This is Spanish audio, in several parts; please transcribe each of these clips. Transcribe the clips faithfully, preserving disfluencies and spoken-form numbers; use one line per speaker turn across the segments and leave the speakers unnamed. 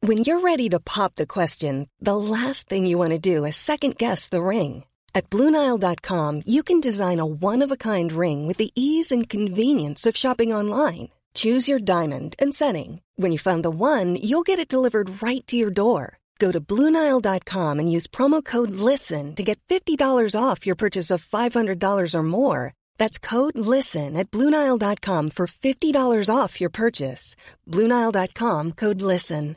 When you're ready to pop the question, the last thing you want to do is second-guess the ring. At Blue Nile dot com, you can design a one-of-a-kind ring with the ease and convenience of shopping online. Choose your diamond and setting. When you find the one, you'll get it delivered right to your door. Go to Blue Nile dot com and use promo code LISTEN to get fifty dollars off your purchase of five hundred dollars or more. That's code LISTEN at Blue Nile dot com for fifty dollars off your purchase. Blue Nile dot com, code LISTEN.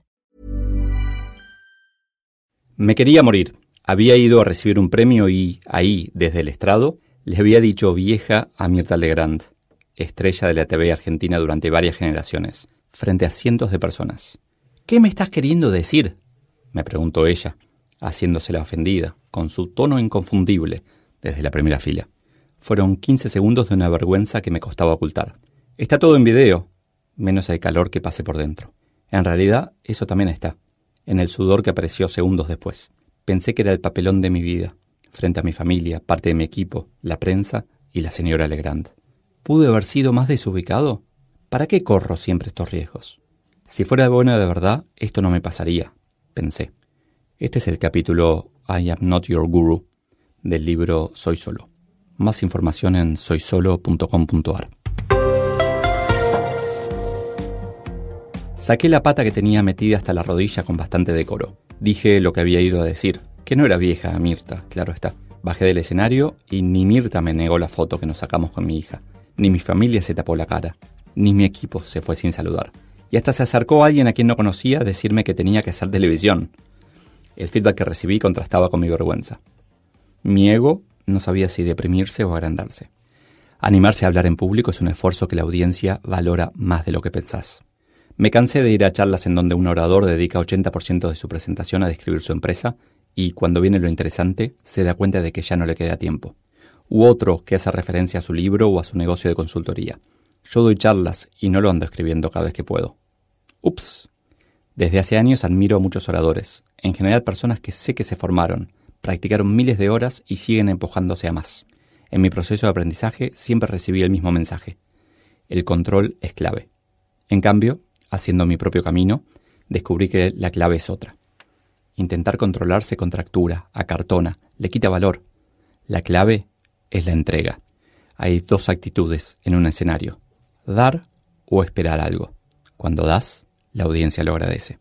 Me quería morir. Había ido a recibir un premio y, ahí, desde el estrado, le había dicho vieja a Mirta Legrand, estrella de la T V argentina durante varias generaciones, frente a cientos de personas. ¿Qué me estás queriendo decir?, me preguntó ella, haciéndose la ofendida, con su tono inconfundible, desde la primera fila. Fueron quince segundos de una vergüenza que me costaba ocultar. Está todo en video, menos el calor que pasé por dentro. En realidad, eso también está, en el sudor que apareció segundos después. Pensé que era el papelón de mi vida, frente a mi familia, parte de mi equipo, la prensa y la señora Legrand. ¿Pude haber sido más desubicado? ¿Para qué corro siempre estos riesgos? Si fuera bueno de verdad, esto no me pasaría, pensé. Este es el capítulo I Am Not Your Guru del libro Soy Solo. Más información en soy solo punto com punto a r. Saqué la pata que tenía metida hasta la rodilla con bastante decoro. Dije lo que había ido a decir, que no era vieja Mirta, claro está. Bajé del escenario y ni Mirta me negó la foto que nos sacamos con mi hija, ni mi familia se tapó la cara, ni mi equipo se fue sin saludar. Y hasta se acercó alguien a quien no conocía a decirme que tenía que hacer televisión. El feedback que recibí contrastaba con mi vergüenza. Mi ego no sabía si deprimirse o agrandarse. Animarse a hablar en público es un esfuerzo que la audiencia valora más de lo que pensás. Me cansé de ir a charlas en donde un orador dedica ochenta por ciento de su presentación a describir su empresa y, cuando viene lo interesante, se da cuenta de que ya no le queda tiempo. U otro que hace referencia a su libro o a su negocio de consultoría. Yo doy charlas y no lo ando escribiendo cada vez que puedo. Ups. Desde hace años admiro a muchos oradores, en general personas que sé que se formaron, practicaron miles de horas y siguen empujándose a más. En mi proceso de aprendizaje siempre recibí el mismo mensaje. El control es clave. En cambio, haciendo mi propio camino, descubrí que la clave es otra. Intentar controlarse contractura, acartona, le quita valor. La clave es la entrega. Hay dos actitudes en un escenario: dar o esperar algo. Cuando das, la audiencia lo agradece.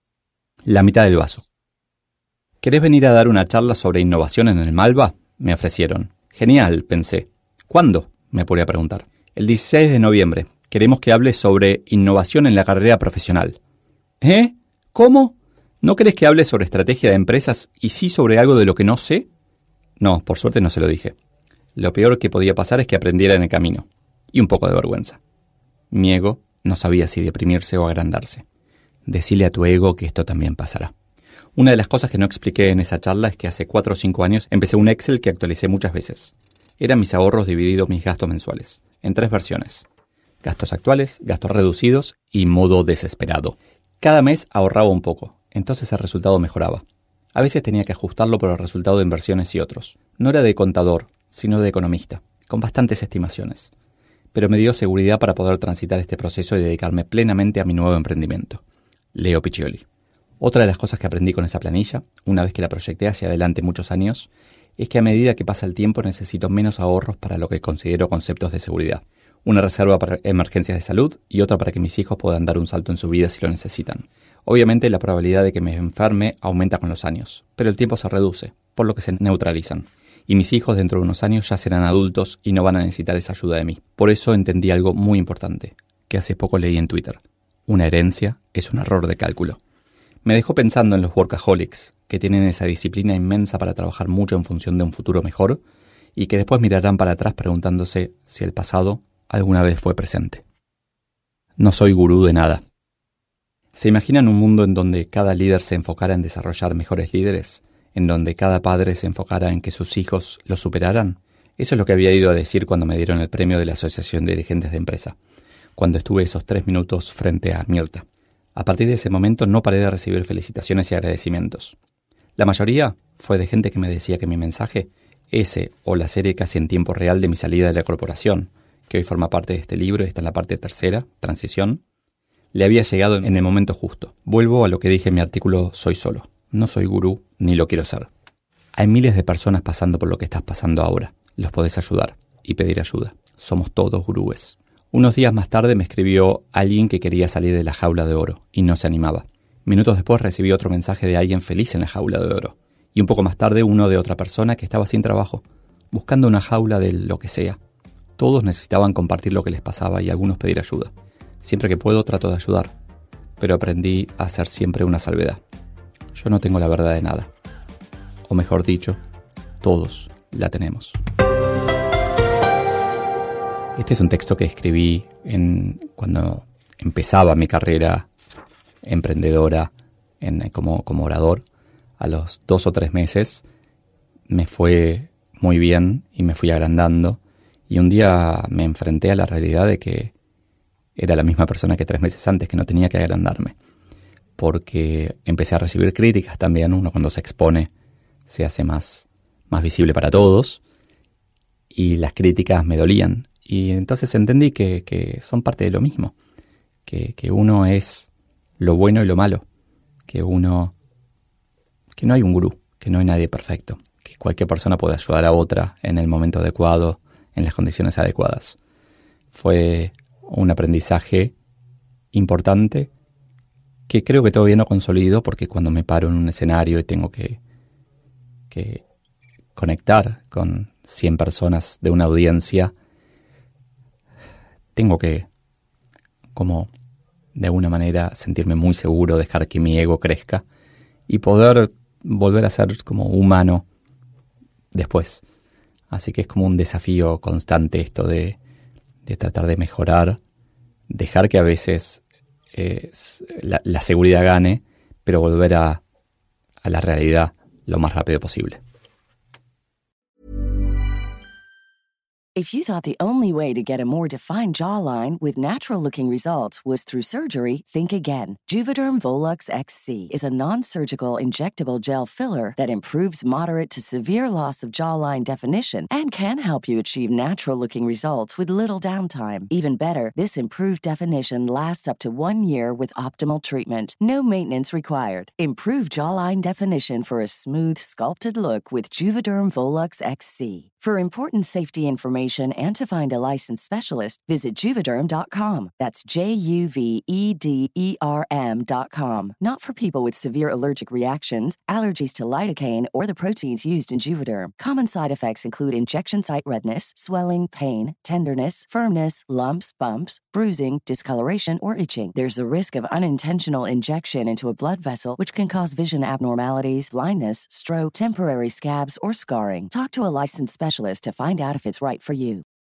La mitad del vaso. ¿Querés venir a dar una charla sobre innovación en el Malva?, me ofrecieron. Genial, pensé. ¿Cuándo?, me apuré a preguntar. El dieciséis de noviembre. Queremos que hables sobre innovación en la carrera profesional. ¿Eh? ¿Cómo? ¿No querés que hable sobre estrategia de empresas y sí sobre algo de lo que no sé? No, por suerte no se lo dije. Lo peor que podía pasar es que aprendiera en el camino. Y un poco de vergüenza. Mi ego no sabía si deprimirse o agrandarse. Decile a tu ego que esto también pasará. Una de las cosas que no expliqué en esa charla es que hace cuatro o cinco años empecé un Excel que actualicé muchas veces. Eran mis ahorros divididos mis gastos mensuales, en tres versiones. Gastos actuales, gastos reducidos y modo desesperado. Cada mes ahorraba un poco, entonces el resultado mejoraba. A veces tenía que ajustarlo por el resultado de inversiones y otros. No era de contador, sino de economista, con bastantes estimaciones. Pero me dio seguridad para poder transitar este proceso y dedicarme plenamente a mi nuevo emprendimiento. Leo Piccioli. Otra de las cosas que aprendí con esa planilla, una vez que la proyecté hacia adelante muchos años, es que a medida que pasa el tiempo necesito menos ahorros para lo que considero conceptos de seguridad. Una reserva para emergencias de salud y otra para que mis hijos puedan dar un salto en su vida si lo necesitan. Obviamente la probabilidad de que me enferme aumenta con los años, pero el tiempo se reduce, por lo que se neutralizan. Y mis hijos dentro de unos años ya serán adultos y no van a necesitar esa ayuda de mí. Por eso entendí algo muy importante, que hace poco leí en Twitter. Una herencia es un error de cálculo. Me dejó pensando en los workaholics, que tienen esa disciplina inmensa para trabajar mucho en función de un futuro mejor, y que después mirarán para atrás preguntándose si el pasado alguna vez fue presente. No soy gurú de nada. ¿Se imaginan un mundo en donde cada líder se enfocara en desarrollar mejores líderes? ¿En donde cada padre se enfocara en que sus hijos los superaran? Eso es lo que había ido a decir cuando me dieron el premio de la Asociación de Dirigentes de Empresa, cuando estuve esos tres minutos frente a Mirta. A partir de ese momento no paré de recibir felicitaciones y agradecimientos. La mayoría fue de gente que me decía que mi mensaje, ese o la serie casi en tiempo real de mi salida de la corporación, que hoy forma parte de este libro y está en la parte tercera, Transición, Le había llegado en el momento justo. Vuelvo a lo que dije en mi artículo Soy Solo. No soy gurú, ni lo quiero ser. Hay miles de personas pasando por lo que estás pasando ahora. Los podés ayudar y pedir ayuda. Somos todos gurúes. Unos días más tarde me escribió alguien que quería salir de la jaula de oro y no se animaba. Minutos después recibí otro mensaje de alguien feliz en la jaula de oro. Y un poco más tarde uno de otra persona que estaba sin trabajo, buscando una jaula de lo que sea. Todos necesitaban compartir lo que les pasaba y algunos pedir ayuda. Siempre que puedo trato de ayudar, pero aprendí a hacer siempre una salvedad. Yo no tengo la verdad de nada. O mejor dicho, todos la tenemos. Este es un texto que escribí en, cuando empezaba mi carrera emprendedora en, como, como orador. A los dos o tres meses me fue muy bien y me fui agrandando. Y un día me enfrenté a la realidad de que era la misma persona que tres meses antes, que no tenía que agrandarme. Porque empecé a recibir críticas también. Uno cuando se expone se hace más, más visible para todos. Y las críticas me dolían. Y entonces entendí que, que son parte de lo mismo. Que, que uno es lo bueno y lo malo. Que uno... que no hay un gurú. Que no hay nadie perfecto. Que cualquier persona puede ayudar a otra en el momento adecuado, en las condiciones adecuadas. Fue un aprendizaje importante que creo que todavía no consolido, porque cuando me paro en un escenario y tengo que, que conectar con cien personas de una audiencia, tengo que, como de alguna manera, sentirme muy seguro, dejar que mi ego crezca y poder volver a ser como humano después. Así que es como un desafío constante esto de, de tratar de mejorar, dejar que a veces eh, la, la seguridad gane, pero volver a, a la realidad lo más rápido posible.
If you thought the only way to get a more defined jawline with natural-looking results was through surgery, think again. Juvederm Volux X C is a non-surgical injectable gel filler that improves moderate to severe loss of jawline definition and can help you achieve natural-looking results with little downtime. Even better, this improved definition lasts up to one year with optimal treatment. No maintenance required. Improve jawline definition for a smooth, sculpted look with Juvederm Volux X C. For important safety information and to find a licensed specialist, visit Juvederm dot com. That's J U V E D E R M dot com. Not for people with severe allergic reactions, allergies to lidocaine, or the proteins used in Juvederm. Common side effects include injection site redness, swelling, pain, tenderness, firmness, lumps, bumps, bruising, discoloration, or itching. There's a risk of unintentional injection into a blood vessel, which can cause vision abnormalities, blindness, stroke, temporary scabs, or scarring. Talk to a licensed specialist to find out if it's right for you.